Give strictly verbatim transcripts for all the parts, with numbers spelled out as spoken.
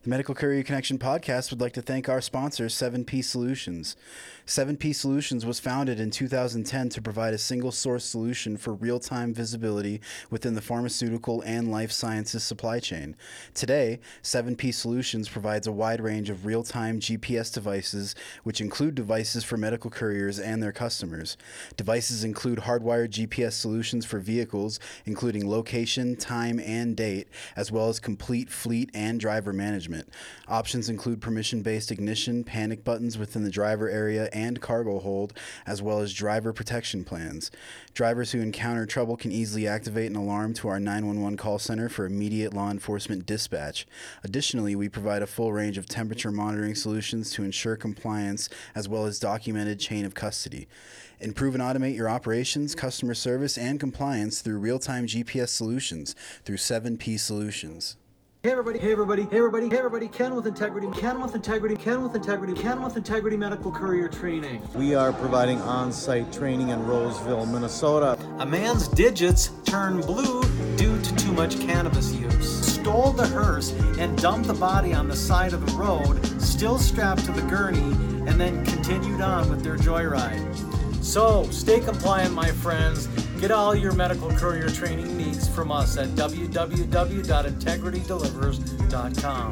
The Medical Courier Connection podcast would like to thank our sponsor, seven P Solutions. seven P Solutions was founded in two thousand ten to provide a single source solution for real-time visibility within the pharmaceutical and life sciences supply chain. Today, seven P Solutions provides a wide range of real-time G P S devices, which include devices for medical couriers and their customers. Devices include hardwired G P S solutions for vehicles, including location, time, and date, as well as complete fleet and driver management. Options include permission-based ignition, panic buttons within the driver area and cargo hold, as well as driver protection plans. Drivers who encounter trouble can easily activate an alarm to our nine one one call center for immediate law enforcement dispatch. Additionally, we provide a full range of temperature monitoring solutions to ensure compliance, as well as documented chain of custody. Improve and automate your operations, customer service, and compliance through real-time G P S solutions through seven P Solutions. Hey everybody, hey everybody, hey everybody, hey everybody, Ken with Integrity, Ken with Integrity, Ken with Integrity, Ken with Integrity Medical Courier Training. We are providing on-site training in Roseville, Minnesota. A man's digits turned blue due to too much cannabis use. Stole the hearse and dumped the body on the side of the road, still strapped to the gurney, and then continued on with their joyride. So, stay compliant, my friends. Get all your medical courier training needs from us at w w w dot integrity delivers dot com.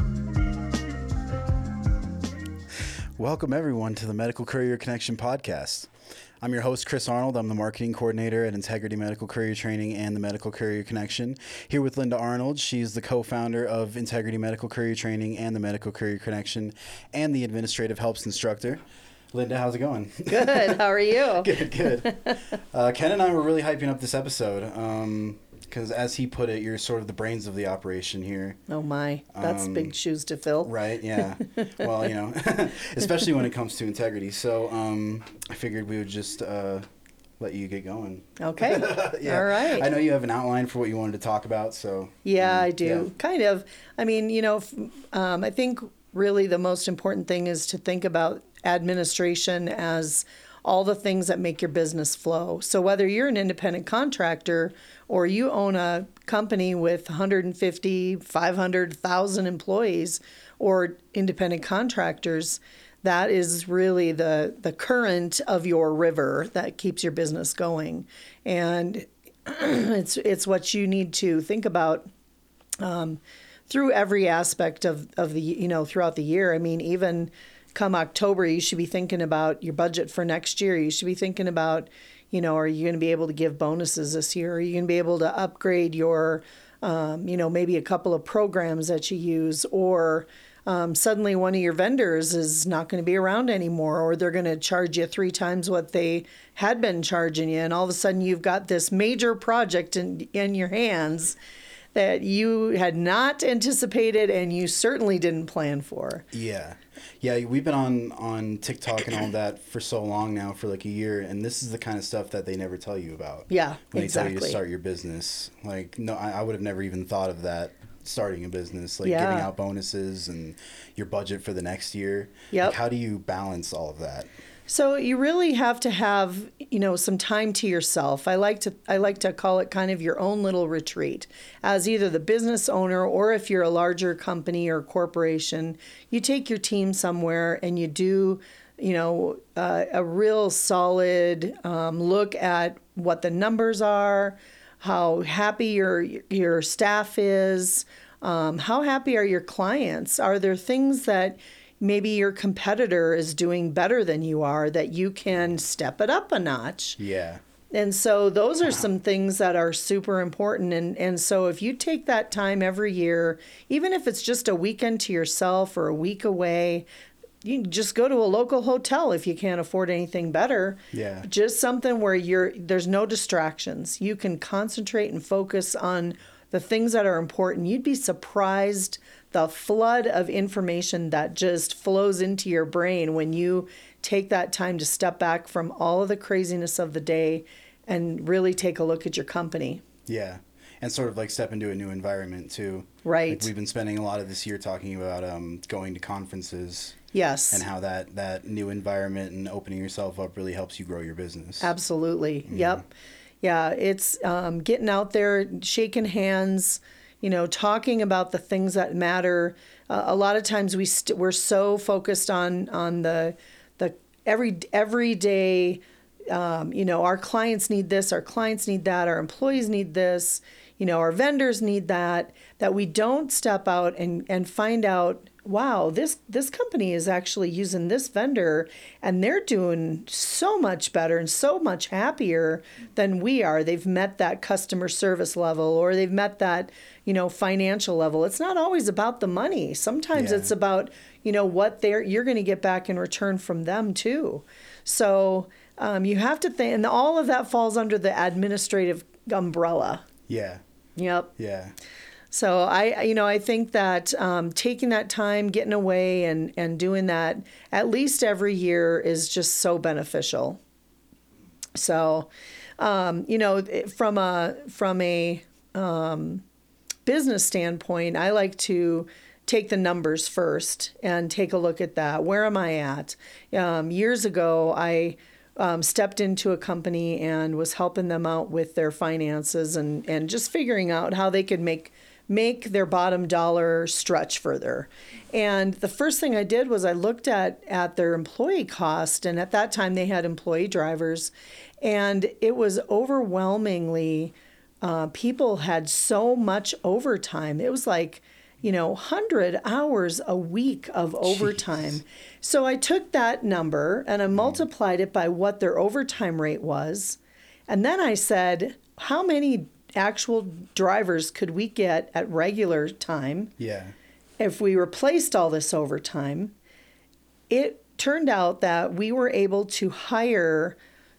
Welcome, everyone, to the Medical Courier Connection podcast. I'm your host, Chris Arnold. I'm the marketing coordinator at Integrity Medical Courier Training and the Medical Courier Connection. Here with Linda Arnold. She's the co-founder of Integrity Medical Courier Training and the Medical Courier Connection and the administrative helps instructor. Linda, how's it going? Good. How are you? Good, good. Uh, Ken and I were really hyping up this episode because, um, as he put it, you're sort of the brains of the operation here. Oh, my. That's um, big shoes to fill. Right, yeah. Well, you know, especially when it comes to integrity. So um, I figured we would just uh, let you get going. Okay. Yeah. All right. I know you have an outline for what you wanted to talk about, so. Yeah, um, I do. Yeah. Kind of. I mean, you know, um, I think really the most important thing is to think about administration as all the things that make your business flow. So whether you're an independent contractor or you own a company with one hundred fifty, five hundred, one thousand employees or independent contractors, that is really the, the current of your river that keeps your business going. And it's it's what you need to think about um, through every aspect of, of the, you know, throughout the year. I mean, even come October, you should be thinking about your budget for next year. You should be thinking about, you know, are you going to be able to give bonuses this year? Are you going to be able to upgrade your, um, you know, maybe a couple of programs that you use? Or um, suddenly one of your vendors is not going to be around anymore, or they're going to charge you three times what they had been charging you. And all of a sudden you've got this major project in, in your hands that you had not anticipated and you certainly didn't plan for. Yeah. Yeah, we've been on, on TikTok and all that for so long now, for like a year, and this is the kind of stuff that they never tell you about. Yeah, when exactly. they tell you to start your business. Like, no, I, I would have never even thought of that, starting a business, like yeah. giving out bonuses and your budget for the next year. Yep. Like, how do you balance all of that? So you really have to have, you know, some time to yourself. I like to I like to call it kind of your own little retreat. As either the business owner, or if you're a larger company or corporation, you take your team somewhere and you do, you know, uh, a real solid um, look at what the numbers are, how happy your your staff is, um, how happy are your clients? Are there things that maybe your competitor is doing better than you are that you can step it up a notch? Yeah. And so those are some things that are super important. And, and so if you take that time every year, even if it's just a weekend to yourself or a week away, you can just go to a local hotel if you can't afford anything better. Yeah. Just something where you're there's no distractions. You can concentrate and focus on the things that are important. You'd be surprised the flood of information that just flows into your brain when you take that time to step back from all of the craziness of the day and really take a look at your company. Yeah. And sort of like step into a new environment too. Right. Like we've been spending a lot of this year talking about um, going to conferences. Yes. And how that, that new environment and opening yourself up really helps you grow your business. Absolutely. Mm-hmm. Yep. Yeah. It's um, getting out there, shaking hands, you know, talking about the things that matter. uh, a lot of times we st- we're so focused on on the the every everyday. Um, you know, our clients need this, our clients need that, our employees need this, you know, our vendors need that, that we don't step out and, and find out, wow, this, this company is actually using this vendor and they're doing so much better and so much happier than we are. They've met that customer service level or they've met that, you know, financial level. It's not always about the money. Sometimes Yeah. it's about, you know, what they're, you're going to get back in return from them too. So, Um, you have to think, and all of that falls under the administrative umbrella. Yeah. Yep. Yeah. So I, you know, I think that um, taking that time, getting away, and and doing that at least every year is just so beneficial. So, um, you know, from a from a um, business standpoint, I like to take the numbers first and take a look at that. Where am I at? Um, years ago, I. Um, stepped into a company and was helping them out with their finances and, and just figuring out how they could make make their bottom dollar stretch further. And the first thing I did was I looked at, at their employee cost, and at that time they had employee drivers, and it was overwhelmingly, uh, people had so much overtime. It was like, you know, one hundred hours a week of overtime. Jeez. So I took that number and I multiplied it by what their overtime rate was. And then I said, how many actual drivers could we get at regular time? Yeah. If we replaced all this overtime? It turned out that we were able to hire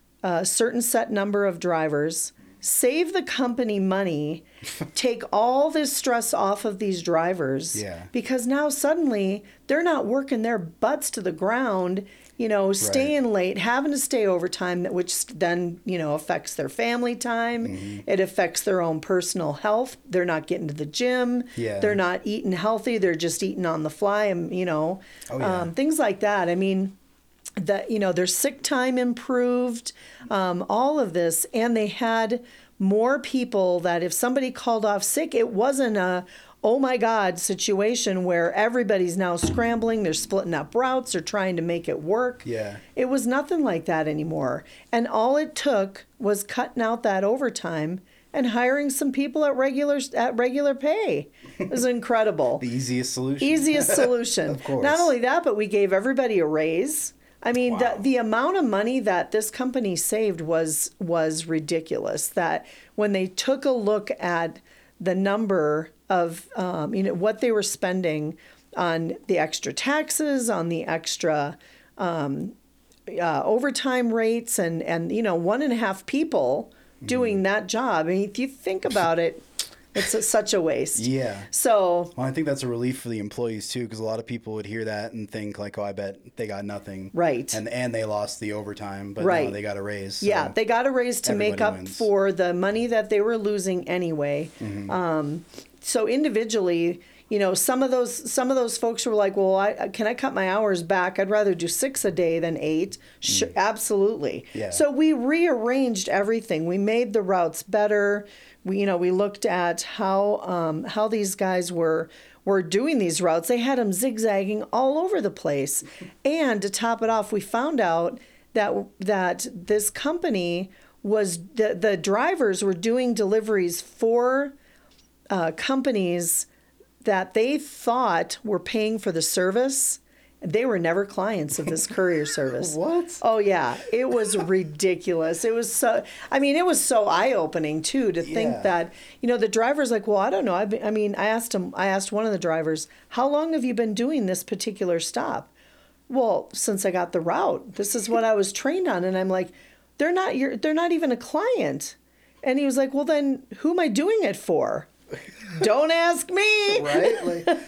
a certain set number of drivers, save the company money, take all this stress off of these drivers. Yeah. Because now suddenly they're not working their butts to the ground, you know, staying Right. late, having to stay overtime, which then, you know, affects their family time. Mm-hmm. It affects their own personal health. They're not getting to the gym. Yeah. They're not eating healthy. They're just eating on the fly, and, you know, Oh, yeah. um, things like that. I mean, that, you know, their sick time improved, um, all of this, and they had more people that if somebody called off sick, it wasn't a, oh my God situation where everybody's now scrambling, they're splitting up routes, they're trying to make it work. Yeah. It was nothing like that anymore. And all it took was cutting out that overtime and hiring some people at regular at regular pay. It was incredible. The easiest solution. Easiest solution. Of course. Not only that, but we gave everybody a raise. I mean, Wow. the, the amount of money that this company saved was was ridiculous. That when they took a look at the number of, um, you know, what they were spending on the extra taxes, on the extra um, uh, overtime rates, and, and, you know, one and a half people doing mm. that job. I mean, if you think about it, it's a, such a waste. Yeah. So. Well, I think that's a relief for the employees too, because a lot of people would hear that and think like, "Oh, I bet they got nothing." Right. And and they lost the overtime, but right. no, they got a raise. So yeah, they got a raise to make up wins. for the money that they were losing anyway. Mm-hmm. Um, so individually, you know, some of those some of those folks were like, "Well, I, can I cut my hours back? I'd rather do six a day than eight." Sure, mm. Absolutely. Yeah. So we rearranged everything. We made the routes better. We, you know, we looked at how um, how these guys were were doing these routes. They had them zigzagging all over the place. And to top it off, we found out that that this company was the the drivers were doing deliveries for uh, companies that they thought were paying for the service. They were never clients of this courier service. What? Oh yeah, it was ridiculous. It was so. I mean, it was so eye-opening too to think Yeah. that, you know, the driver's like, well, I don't know. I've been, I mean, I asked him. I asked one of the drivers, how long have you been doing this particular stop? Well, since I got the route. This is what I was trained on. And I'm like, they're not. You're. They're not even a client. And he was like, well, then who am I doing it for? Don't ask me. Right?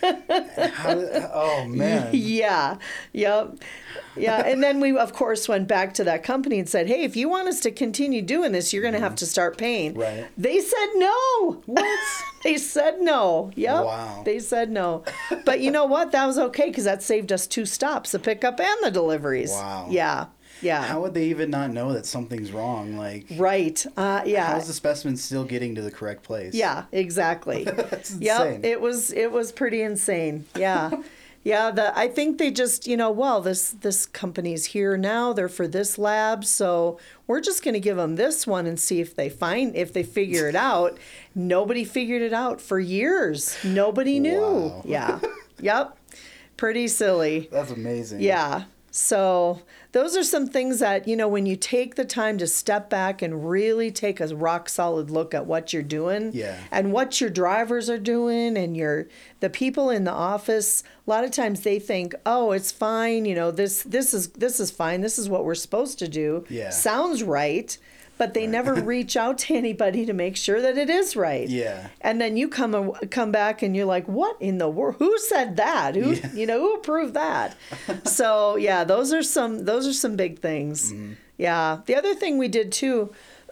Like, how did, oh, man. Yeah. Yep. Yeah. And then we, of course, went back to that company and said, hey, if you want us to continue doing this, you're going to have to start paying. Right. They said no. What? They said no. Yep. Wow. They said no. But you know what? That was okay because that saved us two stops, the pickup and the deliveries. Wow. Yeah. Yeah. How would they even not know that something's wrong? Like, Right. Uh, yeah. how's the specimen still getting to the correct place? Yeah, exactly. That's insane. Yep, it was it was pretty insane. Yeah. Yeah, the I think they just, you know, well, this this company's here now. They're for this lab, so we're just going to give them this one and see if they find if they figure it out. Nobody figured it out for years. Nobody knew. Wow. Yeah. Yep. Pretty silly. That's amazing. Yeah. So those are some things that, you know, when you take the time to step back and really take a rock solid look at what you're doing Yeah. and what your drivers are doing and your the people in the office, a lot of times they think, oh, it's fine, you know, this this is this is fine, this is what we're supposed to do. Yeah. Sounds right. But they never reach out to anybody to make sure that it is right. Yeah. And then you come come back and you're like, what in the world? Who said that? Who Yeah. you know who approved that? So yeah, those are some those are some big things. Mm-hmm. Yeah. The other thing we did too,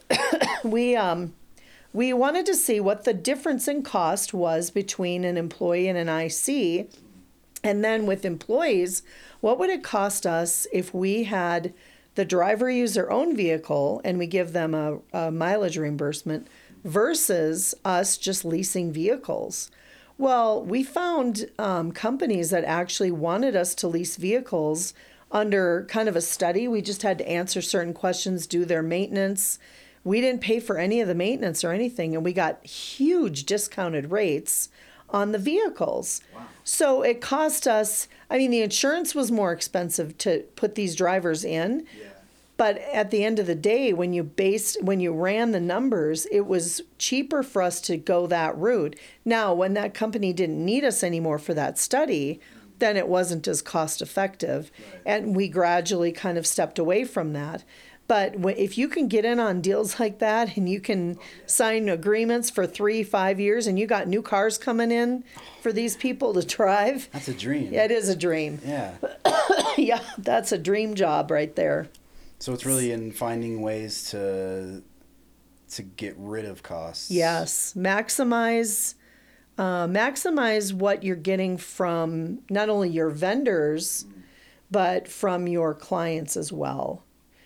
we um we wanted to see what the difference in cost was between an employee and an I C, and then with employees, what would it cost us if we had the driver use their own vehicle and we give them a, a mileage reimbursement versus us just leasing vehicles? Well, we found um, companies that actually wanted us to lease vehicles under kind of a study. We just had to answer certain questions, do their maintenance. We didn't pay for any of the maintenance or anything, and we got huge discounted rates on the vehicles. Wow. So it cost us, I mean, the insurance was more expensive to put these drivers in. Yeah. But at the end of the day, when you based, when you ran the numbers, it was cheaper for us to go that route. Now, when that company didn't need us anymore for that study, then it wasn't as cost effective. Right. And we gradually kind of stepped away from that. But if you can get in on deals like that and you can sign agreements for three, five years and you got new cars coming in for these people to drive. That's a dream. Yeah, it is a dream. Yeah. Yeah, that's a dream job right there. So it's really in finding ways to to get rid of costs. Yes. Maximize uh, maximize what you're getting from not only your vendors, but from your clients as well.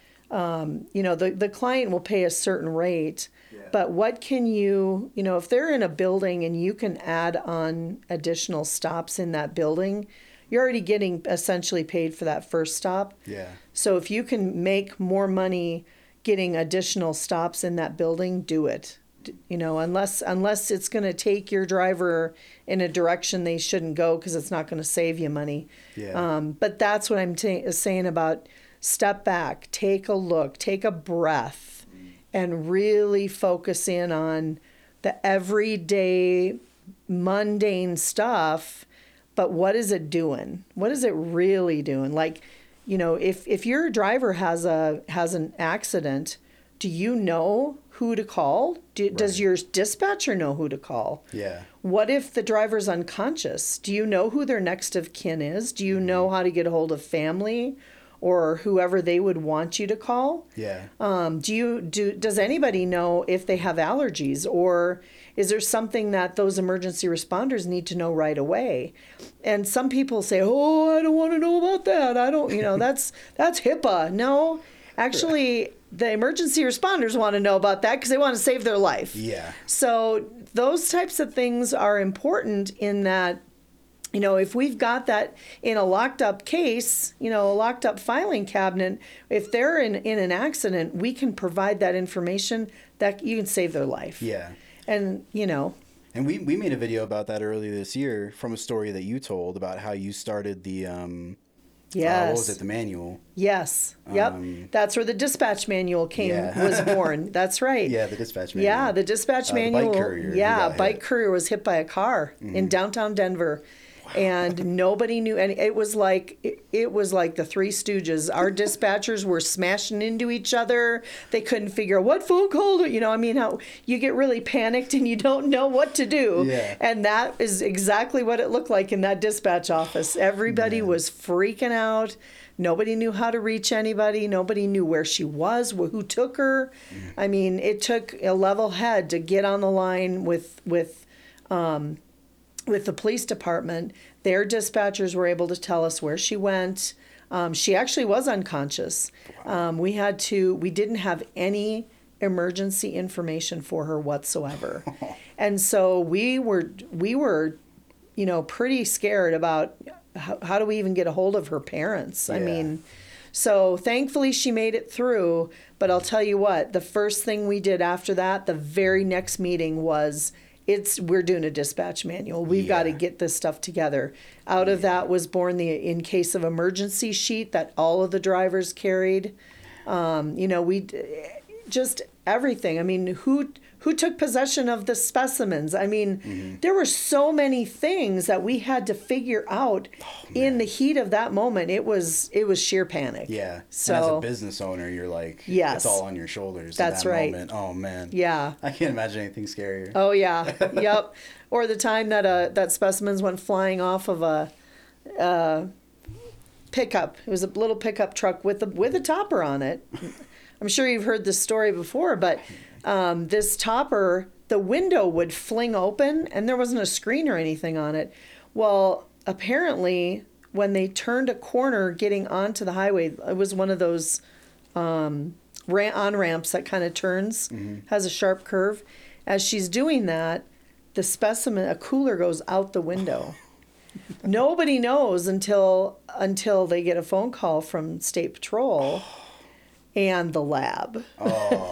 Um, you know, the, the client will pay a certain rate, yeah. But what can you, you know, if they're in a building and you can add on additional stops in that building, you're already getting essentially paid for that first stop. Yeah. So if you can make more money getting additional stops in that building, do it. You know, unless unless it's going to take your driver in a direction they shouldn't go because it's not going to save you money. Yeah. Um, but that's what I'm t- saying about step back, take a look, take a breath, and really focus in on the everyday mundane stuff. But what is it doing? What is it really doing? Like, you know, if, if your driver has a has an accident, do you know who to call? Do, right. Does your dispatcher know who to call? Yeah. What if the driver's unconscious? Do you know who their next of kin is? Do you mm-hmm. know how to get a hold of family or whoever they would want you to call? Yeah. Um, do you do? Does anybody know if they have allergies, or is there something that those emergency responders need to know right away? And some people say, "Oh, I don't want to know about that. I don't, you know, that's that's HIPAA." No, actually, the emergency responders want to know about that because they want to save their life. Yeah. So those types of things are important in that. You know, if we've got that in a locked up case, you know, a locked up filing cabinet, if they're in, in an accident, we can provide that information that you can save their life. Yeah. And, you know. And we, we made a video about that earlier this year from a story that you told about how you started the, um, yes. Uh, what was it, the manual? Yes. Yep. Um, That's where the dispatch manual came, yeah. was born. That's right. Yeah, the dispatch manual. Yeah, the dispatch uh, manual. The bike courier. Yeah, bike courier was hit by a car mm-hmm. in downtown Denver. And nobody knew, and it was like it, it was like the Three Stooges. Our dispatchers were smashing into each other. They couldn't figure out what phone call. You know, I mean, how you get really panicked and you don't know what to do. Yeah. And that is exactly what it looked like in that dispatch office. Everybody yeah. was freaking out. Nobody knew how to reach anybody. Nobody knew where she was, who took her. Mm. I mean, it took a level head to get on the line with with. Um, with the police department. Their dispatchers were able to tell us where she went. Um, she actually was unconscious. Um, we had to, we didn't have any emergency information for her whatsoever. And so we were, we were, you know, pretty scared about how, how do we even get a hold of her parents? I Yeah. mean, so thankfully she made it through, but I'll tell you what, the first thing we did after that, the very next meeting was, it's we're doing a dispatch manual. We've got to Yeah. get this stuff together. Out of that was born the in case of emergency sheet that all of the drivers carried. Um, you know, we just everything. I mean, who who took possession of the specimens? I mean, Mm-hmm. there were so many things that we had to figure out Oh, in the heat of that moment. It was it was sheer panic. Yeah. So and as a business owner, you're like, Yes. it's all on your shoulders. That's in that right. Moment. Oh man. yeah. I can't imagine anything scarier. Oh yeah, yep. Or the time that uh that specimens went flying off of a uh, pickup. It was a little pickup truck with a with a topper on it. I'm sure you've heard this story before, but um, this topper, the window would fling open, and there wasn't a screen or anything on it. Well, apparently, when they turned a corner getting onto the highway, it was one of those um, ran- on ramps that kind of turns, has a sharp curve. As she's doing that, the specimen, a cooler goes out the window. Nobody knows until until they get a phone call from State Patrol and the lab. Oh,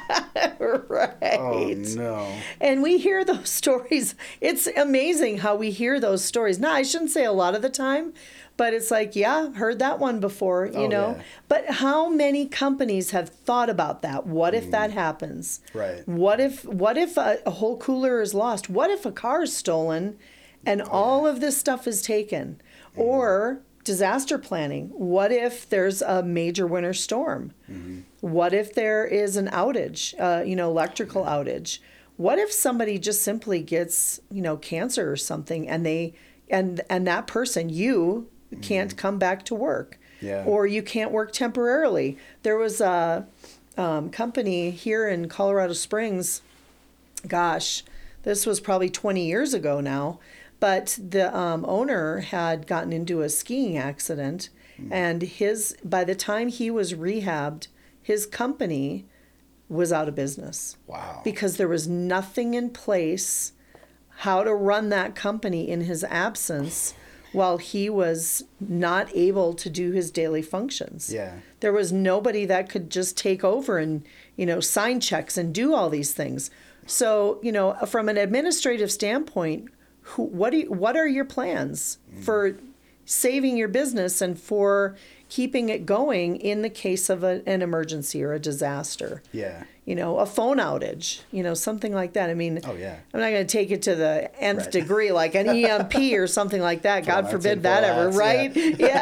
Right. oh no. And we hear those stories. It's amazing how we hear those stories. Now, I shouldn't say a lot of the time, but it's like, yeah, heard that one before, you Oh, know. yeah. But how many companies have thought about that? What if that happens? Right. What if what if a, a whole cooler is lost? What if a car is stolen and all of this stuff is taken? Or disaster planning. What if there's a major winter storm? What if there is an outage, uh, you know, electrical outage? What if somebody just simply gets, you know, cancer or something, and they and and that person, you can't come back to work, Yeah. or you can't work temporarily? There was a um, company here in Colorado Springs. Gosh, this was probably twenty years ago now, but the um, owner had gotten into a skiing accident, and his by the time he was rehabbed, his company was out of business Wow. because there was nothing in place how to run that company in his absence while he was not able to do his daily functions. Yeah. There was nobody that could just take over and, you know, sign checks and do all these things. So, you know, from an administrative standpoint, who, what do you, what are your plans for saving your business and for keeping it going in the case of a, an emergency or a disaster? Yeah. You know, a phone outage, you know, something like that. I mean, Oh, yeah. I'm not going to take it to the nth Right. degree, like an E M P or something like that. God Full forbid outs, that full ever, outs, right?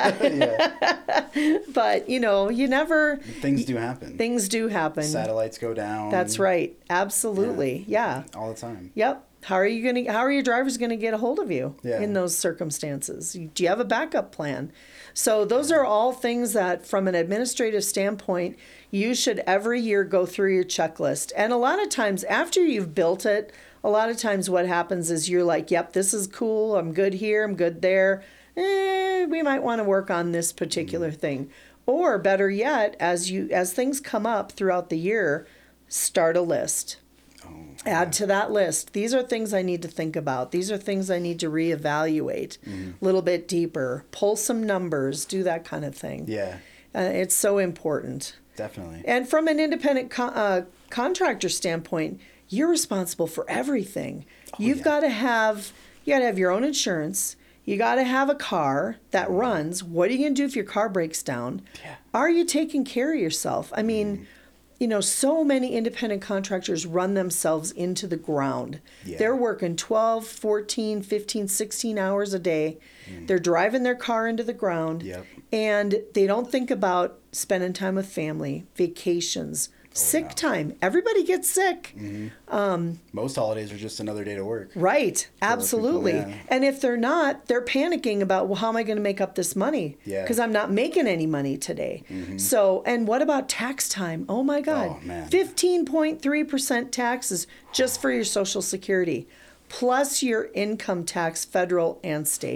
Yeah. Yeah. But, you know, you never, Things do happen. things do happen. Satellites go down. That's right. Absolutely. Yeah. All the time. Yep. How are you going to, how are your drivers going to get a hold of you Yeah. in those circumstances? Do you have a backup plan? So those are all things that from an administrative standpoint, you should every year go through your checklist. And a lot of times after you've built it, a lot of times what happens is you're like, yep, this is cool. I'm good here. I'm good there. Eh, we might want to work on this particular thing. Or better yet, as you as things come up throughout the year, start a list. Add to that list. These are things I need to think about. These are things I need to reevaluate a little bit deeper. Pull some numbers, do that kind of thing. Yeah. Uh, it's so important. Definitely. And from an independent co- uh, contractor standpoint, you're responsible for everything. You've yeah. got to have you got to have your own insurance. You got to have a car that runs. What are you going to do if your car breaks down? Yeah. Are you taking care of yourself? I mean, you know, so many independent contractors run themselves into the ground. Yeah. They're working twelve, fourteen, fifteen, sixteen hours a day. They're driving their car into the ground. Yep. And they don't think about spending time with family, vacations, sick no. time. Everybody gets sick. Most holidays are just another day to work. Right. Absolutely. yeah. And if they're not, they're panicking about, well, how am I going to make up this money? Yeah. Because I'm not making any money today. So, and what about tax time? Oh my God. Oh, man. fifteen point three percent taxes just for your Social Security, plus your income tax, federal and state.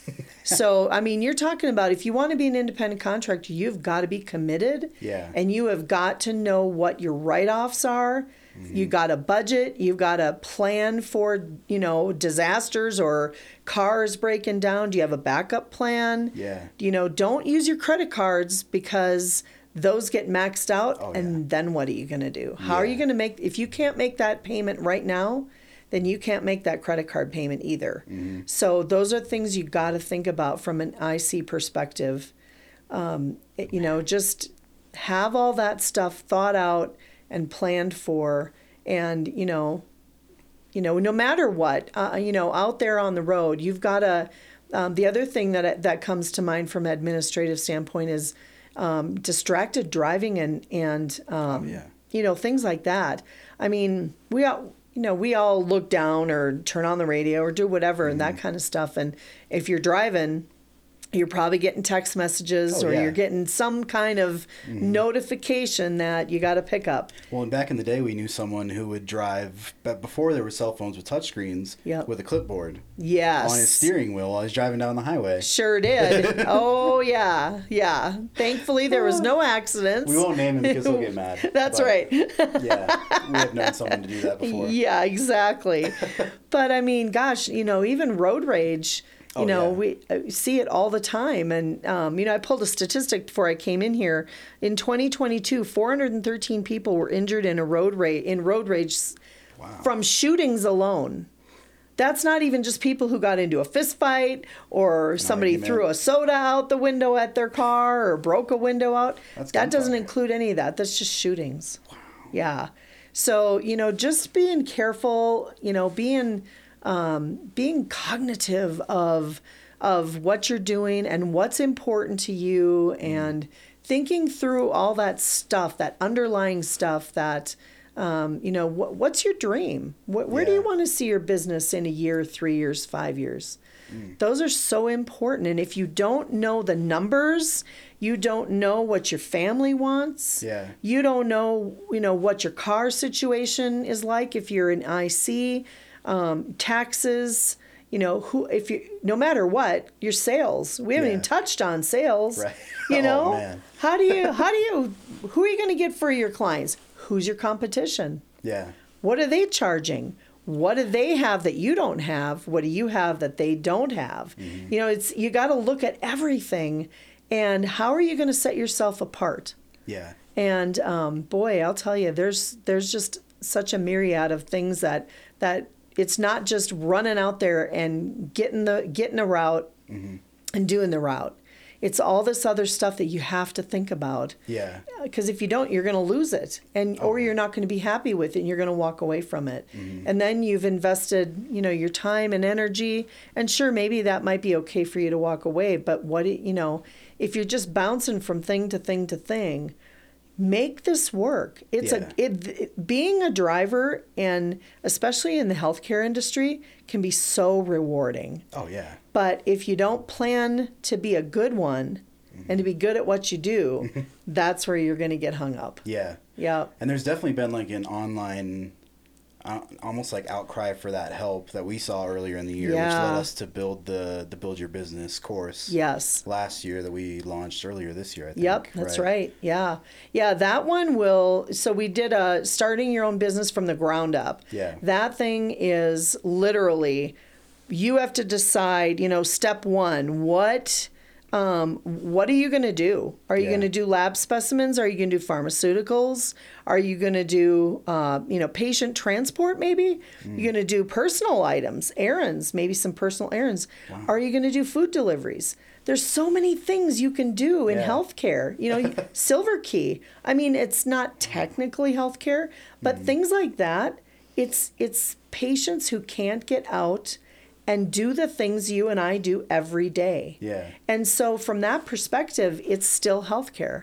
So, I mean, you're talking about if you want to be an independent contractor, you've got to be committed. Yeah. And you have got to know what your write-offs are. Mm-hmm. You got a budget. You've got a plan for, you know, disasters or cars breaking down. Do you have a backup plan? Yeah. You know, don't use your credit cards because those get maxed out. Oh, and yeah. then what are you going to do? How are Yeah. you going to make, if you can't make that payment right now, then you can't make that credit card payment either. Mm-hmm. So those are things you got to think about from an I C perspective. Um, it- you know, just have all that stuff thought out and planned for, and you know, you know, no matter what, uh, you know, out there on the road, you've got to. Um, the other thing that that comes to mind from an administrative standpoint is um, distracted driving and and um, Oh, yeah. you know, things like that. I mean, we all. You know, we all look down or turn on the radio or do whatever Mm-hmm. and that kind of stuff. And if you're driving, you're probably getting text messages Oh, or yeah. you're getting some kind of Mm-hmm. notification that you got to pick up. Well, and back in the day, we knew someone who would drive, but before there were cell phones with touchscreens, Yep. with a clipboard Yes. on his steering wheel while he's driving down the highway. Sure did. Oh, yeah. Yeah. Thankfully, there was no accidents. We won't name him because he'll get mad. That's but, right. Yeah, we have known someone to do that before. Yeah, exactly. But I mean, gosh, you know, even road rage, you Oh, know, yeah. we uh, see it all the time. And, um, you know, I pulled a statistic before I came in here. In twenty twenty-two, four hundred thirteen people were injured in a road rage, in road rage s- Wow. from shootings alone. That's not even just people who got into a fist fight or somebody argument. threw a soda out the window at their car or broke a window out. That's that doesn't gunfire. include any of that. That's just shootings. Wow. Yeah. So, you know, just being careful, you know, being um, being cognitive of of what you're doing and what's important to you and thinking through all that stuff, that underlying stuff that um, you know, what, what's your dream? What, where do you Yeah. want to see your business in a year, three years, five years? Those are so important. And if you don't know the numbers, you don't know what your family wants. Yeah. You don't know, you know, what your car situation is like if you're in I C, um, taxes, you know, who if you no matter what, your sales. We haven't Yeah. even touched on sales. Right. You Oh, know? man. How do you how do you who are you going to get for your clients? Who's your competition? Yeah. What are they charging? What do they have that you don't have? What do you have that they don't have? Mm-hmm. You know, it's you got to look at everything, and how are you going to set yourself apart? Yeah. And um, boy, I'll tell you, there's there's just such a myriad of things that that it's not just running out there and getting the getting a route Mm-hmm. and doing the route. It's all this other stuff that you have to think about. Yeah. Because if you don't, you're going to lose it, and or you're not going to be happy with it, and you're going to walk away from it. And then you've invested, you know, your time and energy. And sure, maybe that might be okay for you to walk away, but what it- you know, if you're just bouncing from thing to thing to thing, make this work. It's Yeah. a it, it, being a driver, and especially in the healthcare industry, can be so rewarding. Oh, yeah. But if you don't plan to be a good one and to be good at what you do, that's where you're going to get hung up. Yeah. Yeah. And there's definitely been like an online, uh, almost like outcry for that help that we saw earlier in the year, which Yeah. led us to build the the Build Your Business course. Yes. Last year that we launched earlier this year, I think. Yep, that's right. Yeah. Yeah, that one will so we did a starting your own business from the ground up. Yeah. That thing is literally you have to decide, you know, step one, what um, what are you going to do? Are you Yeah. going to do lab specimens? Are you going to do pharmaceuticals? Are you going to do, uh, you know, patient transport maybe? Mm. You're going to do personal items, errands, maybe some personal errands. Are you going to do food deliveries? There's so many things you can do in Yeah. healthcare. You know, Silver Key. I mean, it's not technically healthcare, but Mm-hmm. things like that. It's it's patients who can't get out and do the things you and I do every day. Yeah. And so, from that perspective, it's still healthcare.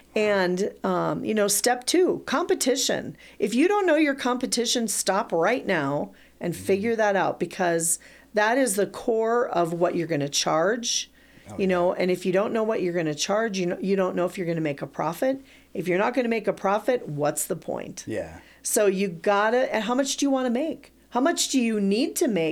And, um, you know, step two, competition. If you don't know your competition, stop right now and figure that out, because that is the core of what you're going to charge. You know, and if you don't know what you're going to charge, you know, you don't know if you're going to make a profit. If you're not going to make a profit, what's the point? Yeah. So you gotta, and how much do you want to make? How much do you need to make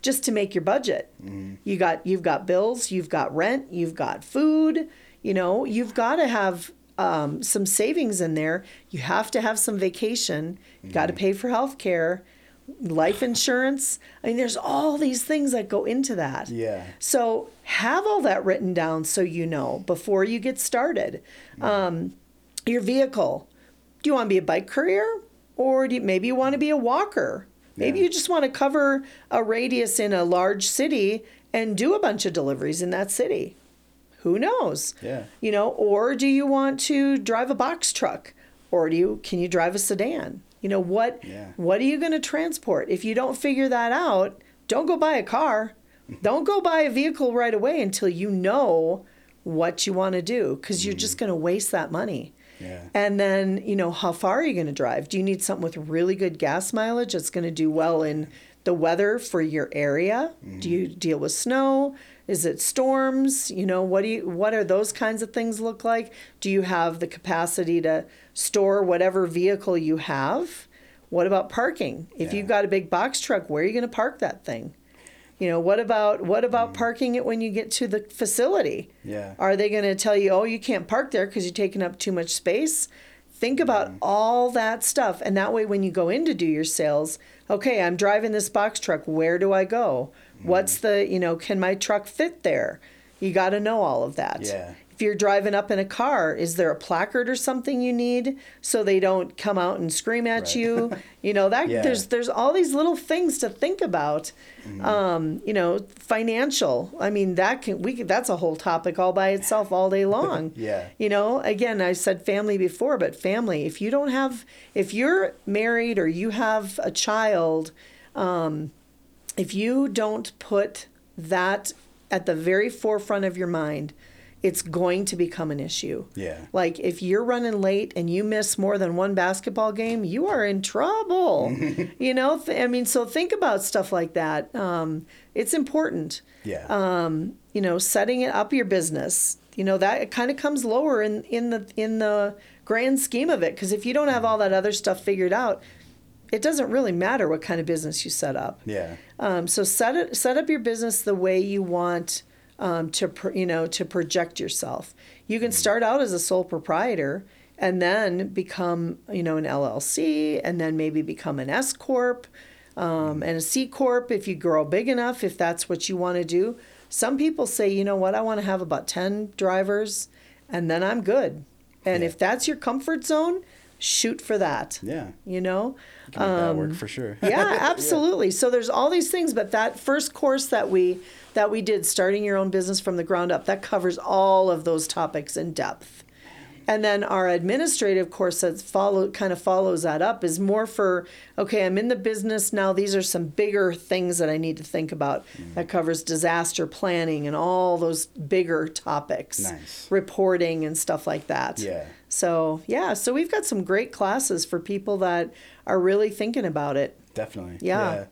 just to make your budget. Mm-hmm. You got you've got bills, you've got rent, you've got food. You know, you've got to have um, some savings in there. You have to have some vacation. You got to pay for health care, life insurance. I mean, there's all these things that go into that. Yeah. So have all that written down so you know before you get started. Mm-hmm. Um, your vehicle. Do you want to be a bike courier, or do you, maybe you want to be a walker? Maybe yeah. you just want to cover a radius in a large city and do a bunch of deliveries in that city. Who knows? Yeah. You know, or do you want to drive a box truck, or do you can you drive a sedan? You know, what yeah. what are you going to transport? If you don't figure that out, don't go buy a car. Don't go buy a vehicle right away until you know what you want to do, because you're mm. just going to waste that money. Yeah. And then, you know, how far are you going to drive? Do you need something with really good gas mileage that's going to do well in the weather for your area? Mm. Do you deal with snow? Is it storms? You know, what do you what are those kinds of things look like? Do you have the capacity to store whatever vehicle you have? What about parking? If Yeah. you've got a big box truck, where are you going to park that thing? You know, what about what about mm. parking it when you get to the facility? Yeah. Are they going to tell you, "Oh, you can't park there because you're taking up too much space"? Think about mm. all that stuff, and that way when you go in to do your sales, okay, I'm driving this box truck, where do I go? What's the, you know, can my truck fit there? You got to know all of that. Yeah. If you're driving up in a car, is there a placard or something you need so they don't come out and scream at Right. you? You know, that Yeah. there's there's all these little things to think about. Mm-hmm. Um, you know, financial. I mean, that can we could, that's a whole topic all by itself all day long. Yeah. You know, again, I said family before, but family, if you don't have if you're married or you have a child, um, if you don't put that at the very forefront of your mind, it's going to become an issue. Yeah. Like if you're running late and you miss more than one basketball game, you are in trouble. You know, th- I mean, so think about stuff like that. Um, it's important. Yeah. Um, you know, setting it up your business. You know, that it kind of comes lower in, in the in the grand scheme of it, because if you don't have all that other stuff figured out, it doesn't really matter what kind of business you set up. Yeah. Um, so set it set up your business the way you want um, to pro, you know to project yourself. You can start out as a sole proprietor and then become you know an L L C, and then maybe become an S corp um, and a C corp if you grow big enough, if that's what you want to do. Some people say, you know what, I want to have about ten drivers, and then I'm good. And Yeah. if that's your comfort zone, shoot for that. Yeah. You know. You can make that work for sure. Yeah, absolutely. So there's all these things, but that first course that we that we did, starting your own business from the ground up, that covers all of those topics in depth. And then our administrative course that follow kind of follows that up is more for, okay, I'm in the business now. These are some bigger things that I need to think about. Mm. That covers disaster planning and all those bigger topics, Nice. reporting and stuff like that. Yeah. So yeah, so we've got some great classes for people that are really thinking about it. Definitely. Yeah.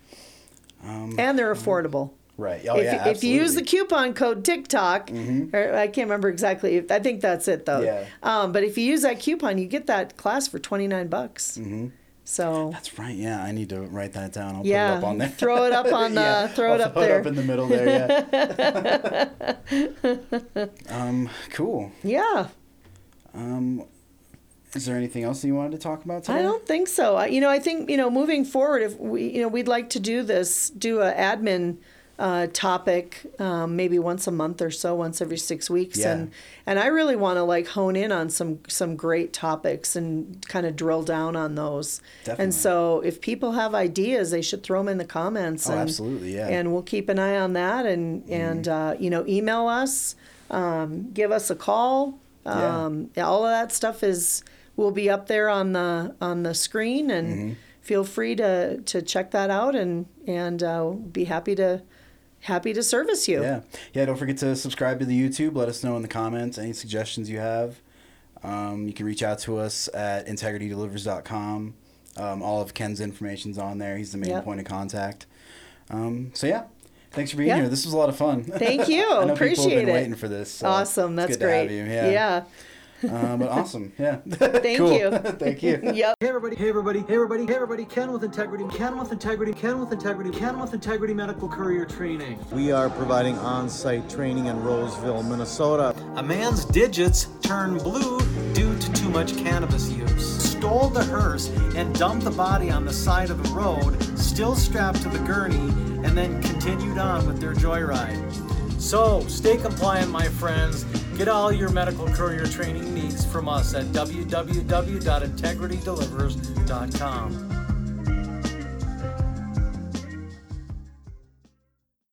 Yeah. Um, And they're affordable. right. Oh, if, yeah, if you use the absolutely. coupon code TikTok, Mm-hmm. or I can't remember exactly. I think that's it though. Yeah. Um, but if you use that coupon, you get that class for twenty-nine bucks. Mm-hmm. So That's right. Yeah, I need to write that down. I'll yeah, put it up on there. throw it up on the Yeah, throw I'll it up throw there. it up in the middle there. Yeah. um. Cool. Yeah. Um. Is there anything else that you wanted to talk about today? I don't think so. I, you know, I think you know, moving forward, if we, you know, we'd like to do this, do a admin uh, topic, um, maybe once a month or so, once every six weeks, Yeah. and and I really want to like hone in on some some great topics and kind of drill down on those. Definitely. And so, if people have ideas, they should throw them in the comments. Oh, and, absolutely, yeah. And we'll keep an eye on that, and and uh, you know, email us, um, give us a call. Yeah. Um, all of that stuff is. Will be up there on the on the screen, and Mm-hmm. feel free to, to check that out, and and uh, be happy to happy to service you. Yeah. Yeah. Don't forget to subscribe to the YouTube. Let us know in the comments any suggestions you have. Um, you can reach out to us at integrity delivers dot com. Um, all of Ken's information's on there. He's the main Yep. point of contact. Um, so yeah. Thanks for being Yeah. here. This was a lot of fun. Thank you. I know people have Appreciate been it. waiting for this. So Awesome. it's That's good great. To have you. Yeah. yeah. Um, but awesome. Yeah. Thank Cool. you. Thank you. Yep. Hey everybody, hey everybody, hey everybody, hey everybody, Ken with Integrity, Ken with Integrity, Ken with Integrity, Ken with Integrity Medical Courier Training. We are providing on-site training in Roseville, Minnesota. A man's digits turn blue due to too much cannabis use. Stole the hearse and dumped the body on the side of the road, still strapped to the gurney, and then continued on with their joyride. So, stay compliant, my friends. Get all your medical courier training needs from us at w w w dot integrity delivers dot com.